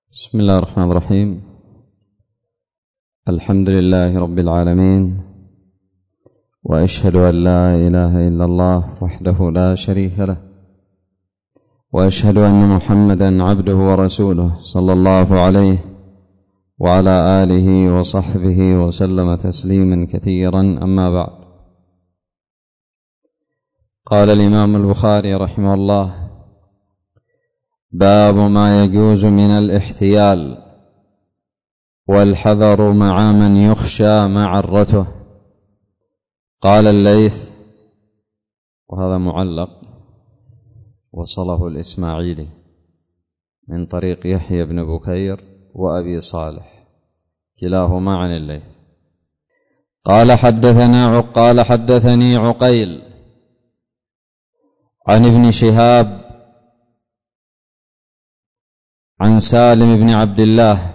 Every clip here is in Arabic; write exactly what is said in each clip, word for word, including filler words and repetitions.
بسم الله الرحمن الرحيم. الحمد لله رب العالمين، وأشهد أن لا إله إلا الله وحده لا شريك له، وأشهد أن محمدا عبده ورسوله صلى الله عليه وعلى آله وصحبه وسلم تسليما كثيرا. أما بعد، قال الإمام البخاري رحمه الله: باب ما يجوز من الاحتيال والحذر مع من يخشى معرته. قال الليث، وهذا معلق وصله الإسماعيلي من طريق يحيى بن بكير وأبي صالح كلاهما عن الليث، قال حدثنا قال حدثني عقيل عن ابن شهاب عن سالم بن عبد الله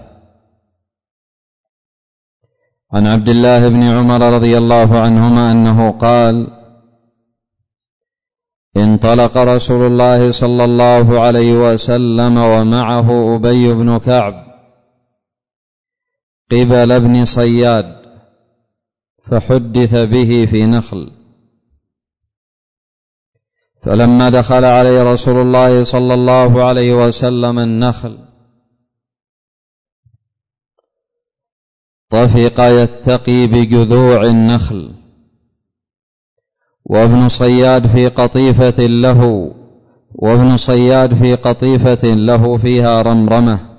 عن عبد الله بن عمر رضي الله عنهما أنه قال: انطلق رسول الله صلى الله عليه وسلم ومعه أبي بن كعب قبل ابن صياد، فحدث به في نخل، فلما دخل عليه رسول الله صلى الله عليه وسلم النخل طفق يتقي بجذوع النخل، وابن صياد في قطيفة له وابن صياد في قطيفة له فيها رمرمة.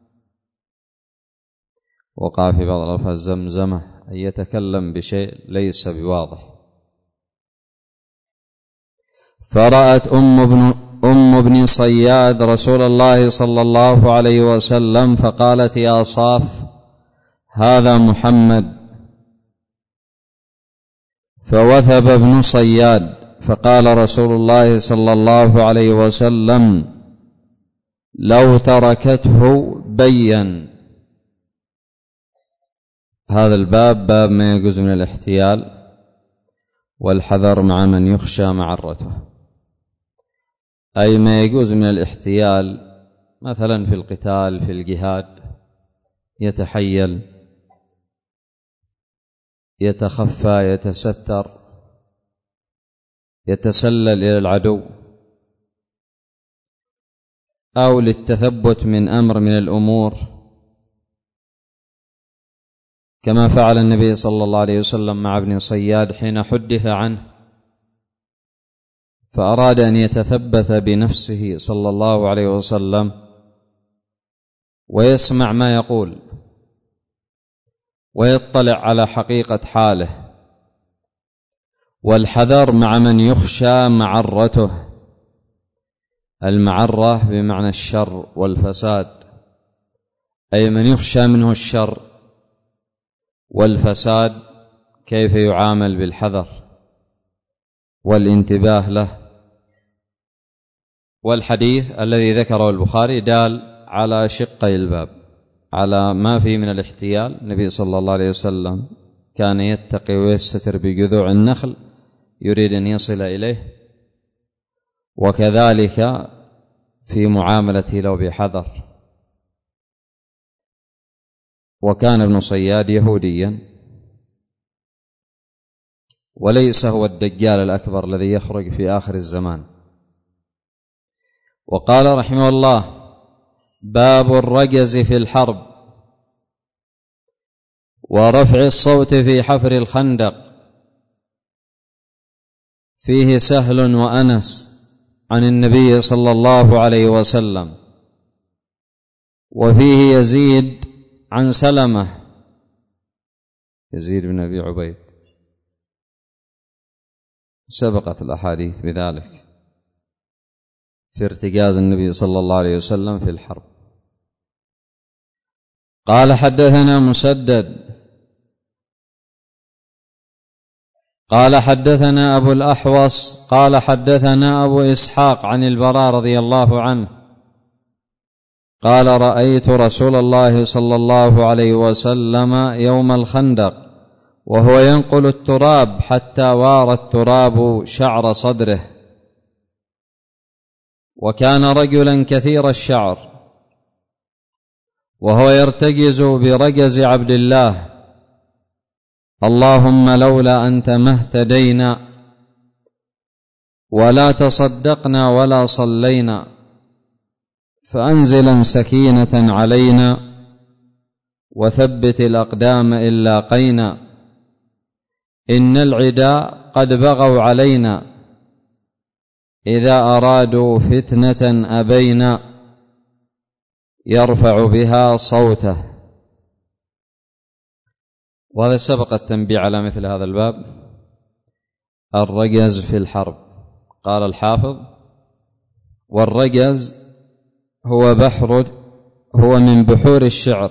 وقع في بعض الألفاظ زمزمة، أن يتكلم بشيء ليس بواضح. فرأت أم ابن, أم ابن صياد رسول الله صلى الله عليه وسلم فقالت: يا صاف، هذا محمد. فوثب ابن صياد، فقال رسول الله صلى الله عليه وسلم: لو تركته بين. هذا الباب باب ما يجوز من الاحتيال والحذر مع من يخشى معرته، أي ما يجوز من الاحتيال مثلا في القتال، في الجهاد، يتحيل، يتخفى، يتستر، يتسلل إلى العدو، أو للتثبت من أمر من الأمور، كما فعل النبي صلى الله عليه وسلم مع ابن صياد حين حدث عنه فأراد أن يتثبت بنفسه صلى الله عليه وسلم ويسمع ما يقول ويطلع على حقيقة حاله. والحذر مع من يخشى معرته، المعرة بمعنى الشر والفساد، أي من يخشى منه الشر والفساد، كيف يعامل بالحذر والانتباه له. والحديث الذي ذكره البخاري دال على شقي الباب، على ما فيه من الاحتيال. النبي صلى الله عليه وسلم كان يتقي ويستتر بجذوع النخل، يريد أن يصل إليه، وكذلك في معاملته له بحذر. وكان ابن صياد يهوديا، وليس هو الدجال الأكبر الذي يخرج في آخر الزمان. وقال رحمه الله: باب الرجز في الحرب ورفع الصوت في حفر الخندق. فيه سهل وأنس عن النبي صلى الله عليه وسلم، وفيه يزيد عن سلمة، يزيد بن أبي عبيد، سبقت الأحاديث بذلك في ارتجاز النبي صلى الله عليه وسلم في الحرب. قال حدثنا مسدد قال حدثنا أبو الأحوص قال حدثنا أبو إسحاق عن البراء رضي الله عنه قال: رأيت رسول الله صلى الله عليه وسلم يوم الخندق وهو ينقل التراب حتى وار التراب شعر صدره، وكان رجلا كثير الشعر، وهو يرتجز برجز عبد الله: اللهم لولا أنت ما اهتدينا ولا تصدقنا ولا صلينا، فأنزلا سكينة علينا وثبت الأقدام إن لاقينا، إن العداء قد بغوا علينا، إذا أرادوا فتنة أبينا، يرفع بها صوته. وهذا سبق التنبيه على مثل هذا الباب، الرجز في الحرب. قال الحافظ: والرجز هو بحر هو من بحور الشعر،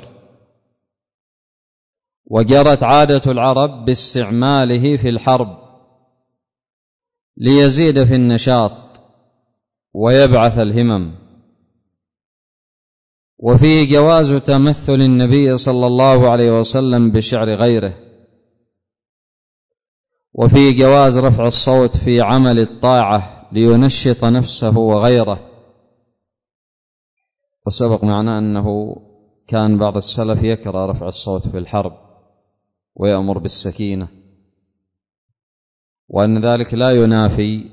وجرت عادة العرب باستعماله في الحرب ليزيد في النشاط ويبعث الهمم، وفيه جواز تمثل النبي صلى الله عليه وسلم بشعر غيره، وفيه جواز رفع الصوت في عمل الطاعة لينشط نفسه وغيره. وسبق معنا أنه كان بعض السلف يكره رفع الصوت في الحرب ويأمر بالسكينة، وأن ذلك لا ينافي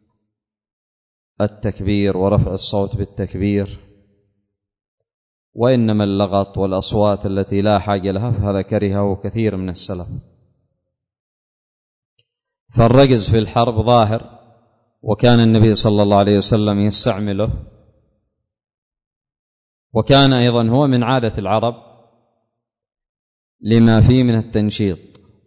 التكبير ورفع الصوت بالتكبير، وإنما اللغط والأصوات التي لا حاجة لها فهذا كرهه كثير من السلف. فالرجز في الحرب ظاهر، وكان النبي صلى الله عليه وسلم يستعمله، وكان أيضا هو من عادة العرب لما فيه من التنشيط،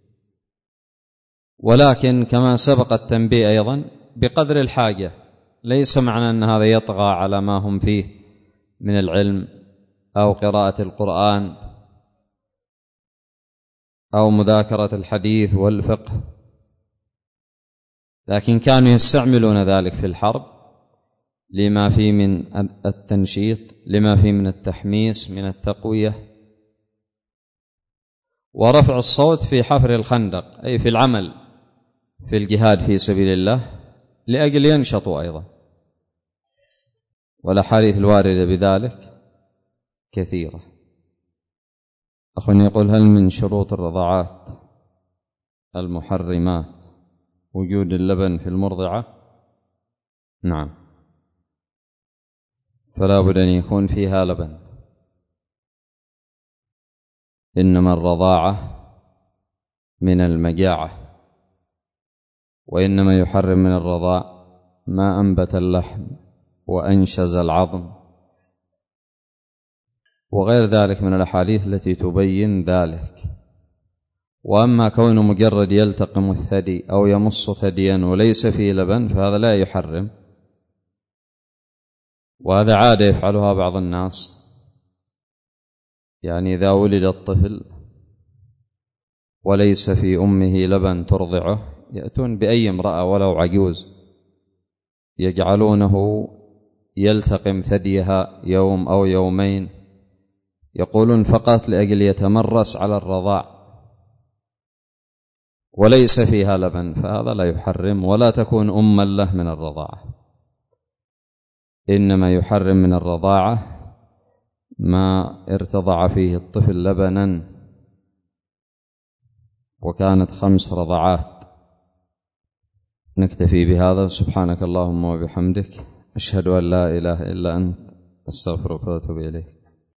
ولكن كما سبق التنبيه أيضا بقدر الحاجة، ليس معنى أن هذا يطغى على ما هم فيه من العلم أو قراءة القرآن أو مذاكرة الحديث والفقه، لكن كانوا يستعملون ذلك في الحرب لما فيه من التنشيط، لما فيه من التحميس، من التقوية. ورفع الصوت في حفر الخندق أي في العمل في الجهاد في سبيل الله لأجل ينشطوا أيضا، والأحاديث الواردة بذلك كثيرة. أخ يقول: هل من شروط الرضاعات المحرمات وجود اللبن في المرضعة؟ نعم، فلا بد أن يكون فيها لبن، إنما الرضاعة من المجاعة، وإنما يحرم من الرضاع ما أنبت اللحم وأنشز العظم وغير ذلك من الأحاديث التي تبين ذلك. وأما كونه مجرد يلتقم الثدي أو يمص ثديا وليس فيه لبن فهذا لا يحرم، وهذا عادة يفعلها بعض الناس، يعني إذا ولد الطفل وليس في أمه لبن ترضعه يأتون بأي امرأة ولو عجوز يجعلونه يلتقم ثديها يوم أو يومين، يقولون فقط لأجل يتمرس على الرضاع وليس فيها لبن، فهذا لا يحرم ولا تكون أما له من الرضاعة. إنما يحرم من الرضاعة ما ارتضع فيه الطفل لبنا وكانت خمس رضعات. نكتفي بهذا. سبحانك اللهم وبحمدك، أشهد أن لا إله إلا أنت، أستغفرك وأتوب إليك.